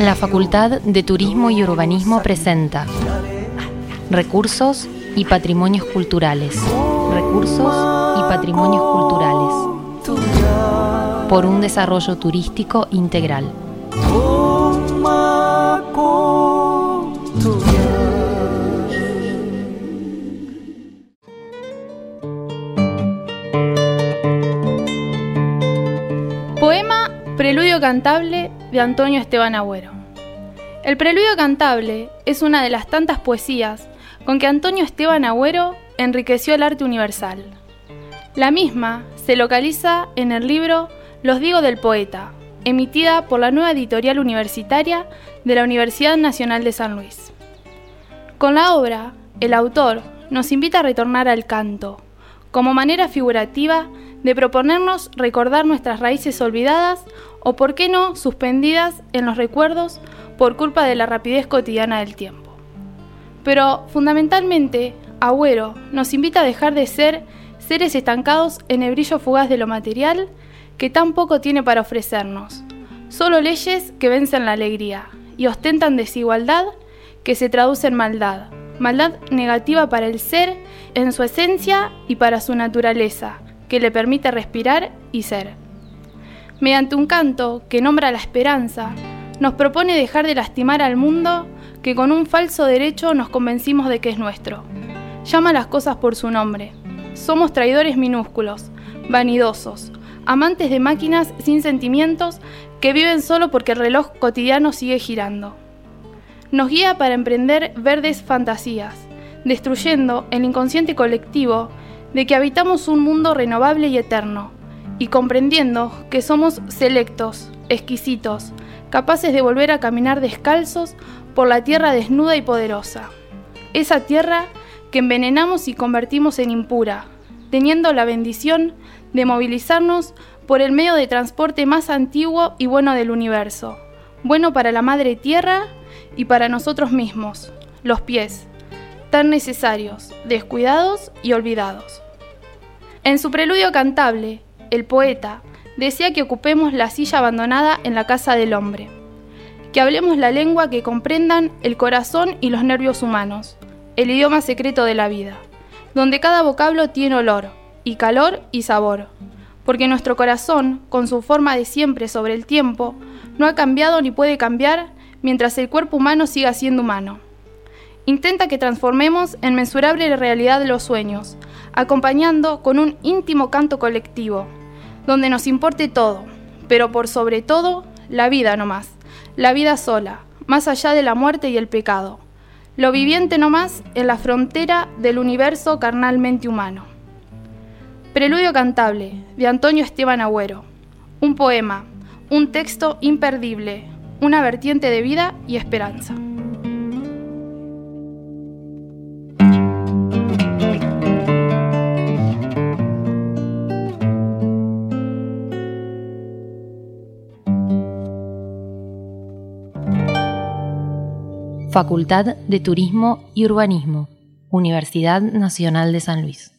La Facultad de Turismo y Urbanismo presenta Recursos y Patrimonios Culturales. Recursos y Patrimonios Culturales. Por un desarrollo turístico integral. Poema Preludio cantable de Antonio Esteban Agüero. El Preludio cantable es una de las tantas poesías con que Antonio Esteban Agüero enriqueció el arte universal. La misma se localiza en el libro Los Diegos del Poeta, emitida por la nueva editorial universitaria de la Universidad Nacional de San Luis. Con la obra, el autor nos invita a retornar al canto, como manera figurativa de proponernos recordar nuestras raíces olvidadas o, por qué no, suspendidas en los recuerdos por culpa de la rapidez cotidiana del tiempo. Pero, fundamentalmente, Agüero nos invita a dejar de ser seres estancados en el brillo fugaz de lo material que tan poco tiene para ofrecernos, solo leyes que vencen la alegría y ostentan desigualdad que se traduce en maldad negativa para el ser en su esencia y para su naturaleza, que le permite respirar y ser. Mediante un canto que nombra la esperanza, nos propone dejar de lastimar al mundo que con un falso derecho nos convencimos de que es nuestro. Llama las cosas por su nombre. Somos traidores minúsculos, vanidosos, amantes de máquinas sin sentimientos que viven solo porque el reloj cotidiano sigue girando. Nos guía para emprender verdes fantasías, destruyendo el inconsciente colectivo de que habitamos un mundo renovable y eterno, y comprendiendo que somos selectos, exquisitos, capaces de volver a caminar descalzos por la tierra desnuda y poderosa. Esa tierra que envenenamos y convertimos en impura, teniendo la bendición de movilizarnos por el medio de transporte más antiguo y bueno del universo, bueno para la madre tierra y para nosotros mismos, los pies, tan necesarios, descuidados y olvidados. En su preludio cantable, el poeta desea que ocupemos la silla abandonada en la casa del hombre, que hablemos la lengua que comprendan el corazón y los nervios humanos, el idioma secreto de la vida, donde cada vocablo tiene olor, y calor y sabor, porque nuestro corazón, con su forma de siempre sobre el tiempo, no ha cambiado ni puede cambiar mientras el cuerpo humano siga siendo humano. Intenta que transformemos en mensurable realidad los sueños, acompañando con un íntimo canto colectivo, donde nos importe todo, pero por sobre todo, la vida nomás, la vida sola, más allá de la muerte y el pecado, lo viviente nomás en la frontera del universo carnalmente humano. Preludio cantable, de Antonio Esteban Agüero. Un poema, un texto imperdible, una vertiente de vida y esperanza. Facultad de Turismo y Urbanismo, Universidad Nacional de San Luis.